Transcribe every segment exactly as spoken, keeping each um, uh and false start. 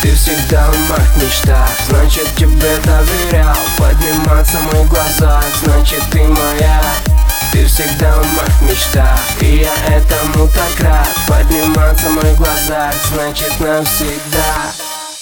Ты всегда в моих мечтах, значит тебе доверял. Подниматься в моих глазах, значит ты моя. Ты всегда в моих мечтах, и я этому так рад. Подниматься в моих глазах, значит навсегда.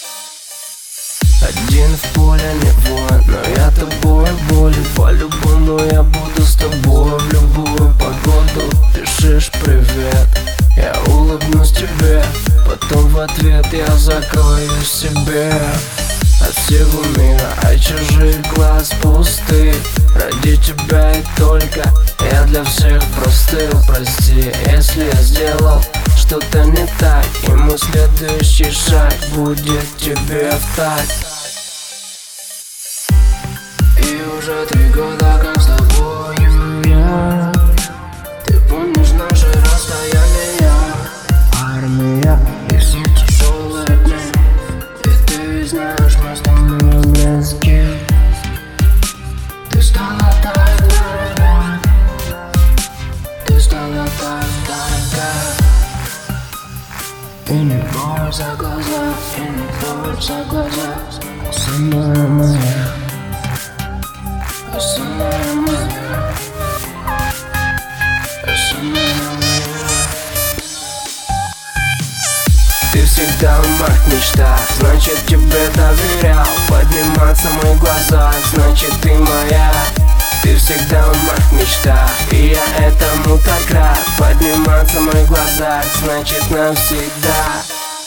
Один в поле не воин, но я тобой болен. По-любому я буду с тобой в любую погоду. Пишешь привет, я улыбнусь тебе, потом в ответ я закрою себе от всего мира, а чужих глаз пусты. Ради тебя и только я для всех простыл. Прости, если я сделал что-то не так, и мой следующий шаг будет тебе в такт. И уже три года как с тобою я. Ты помнишь наши расстояния, армия и все тяжелые дни. И ты знаешь, мы с тобой близки. Ты стала так дорога, ты стала так дорога. И не бойся глаза, и не бойся глаза, самая моя, самая моя, самая моя. Ты всегда в моих мечтах, значит тебе доверял. Подниматься в моих глазах, значит ты моя. Ты всегда в моих мечтах, и я этому так рад. Подниматься в моих глазах, значит навсегда.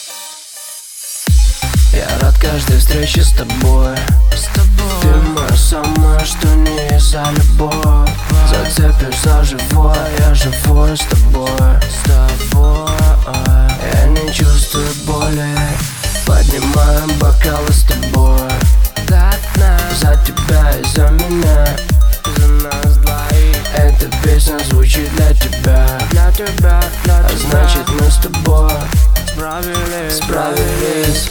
Я рад каждой встрече с тобой, с тобой. Ты моя самая, что не за любовь. Зацепишь за живое, я живой с тобой, с тобой. Я не чувствую боли, поднимаем бокалы с тобой. За тебя и за меня, за нас двоих. Эта песня звучит для тебя, для тебя, для а тебя. Значит мы с тобой справились, справились.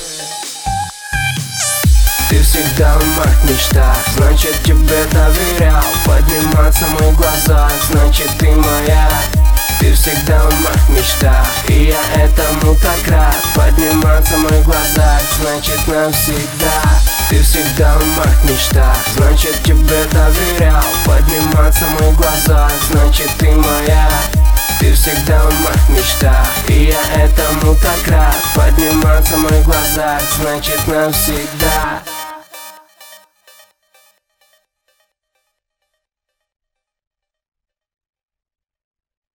Ты всегда в моих мечтах, значит тебе доверял. Подниматься в моих глазах, значит ты моя. Ты всегда в моих мечтах, и я этому так рад. Подниматься в моих глазах, значит навсегда. Ты всегда в моих мечтах, значит тебе доверял. Подниматься в моих глазах, значит ты моя. Ты всегда в моих мечтах, и я этому так рад. Подниматься в моих глазах, значит навсегда.